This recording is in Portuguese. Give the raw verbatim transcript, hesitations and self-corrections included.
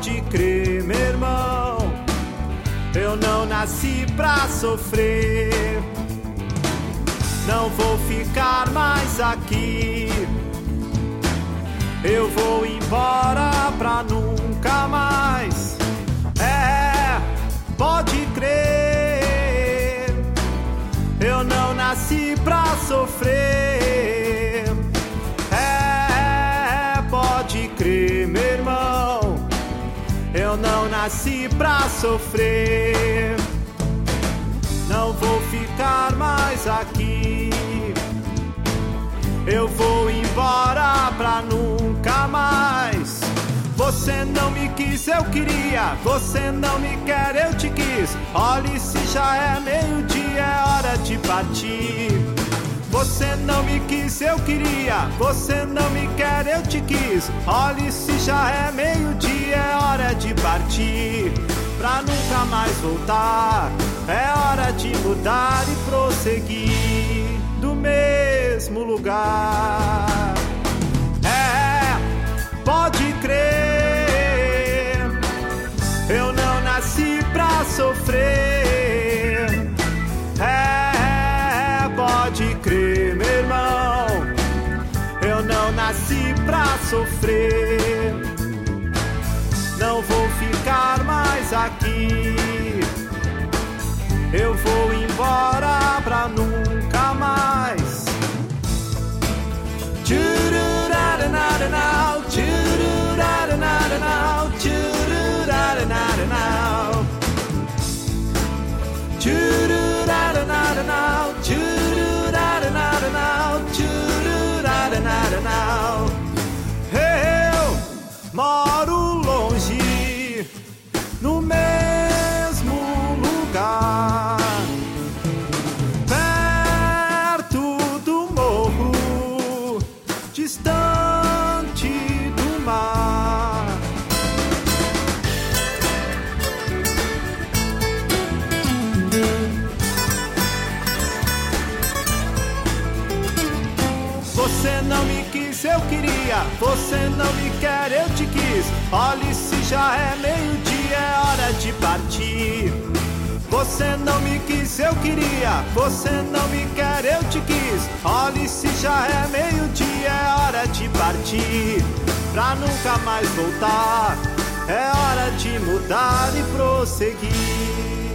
Pode crer, meu irmão, eu não nasci pra sofrer. Não vou ficar mais aqui, eu vou embora pra nunca mais. É, pode crer, eu não nasci pra sofrer. É, pode crer, meu irmão, eu não nasci pra sofrer. Não vou ficar mais aqui, eu vou embora pra nunca mais. Você não me quis, eu queria. Você não me quer, eu te quis. Olhe, se já é meio-dia, é hora de partir. Você não me quis, eu queria. Você não me quer, eu te quis. Olhe, se já é meio-dia, é hora de partir. Pra nunca mais voltar, é hora de mudar e prosseguir do mesmo lugar. É, pode crer, eu não nasci pra sofrer. É, pode crer, meu irmão, eu não nasci pra sofrer. Não vou ficar mais aqui, eu vou embora pra nunca mais. Tchururararanau, tchururararanau, tchururararanau, tchururararanau, tchururararanau, tchururararanau. Eu moro longe, no mesmo lugar, perto do morro, distante do mar. Você não me quis, eu queria. Você não me quer, eu te quis. Olhe, se já é meio-dia, é hora de partir. Você não me quis, eu queria. Você não me quer, eu te quis. Olhe, se já é meio-dia, é hora de partir. Pra nunca mais voltar, é hora de mudar e prosseguir.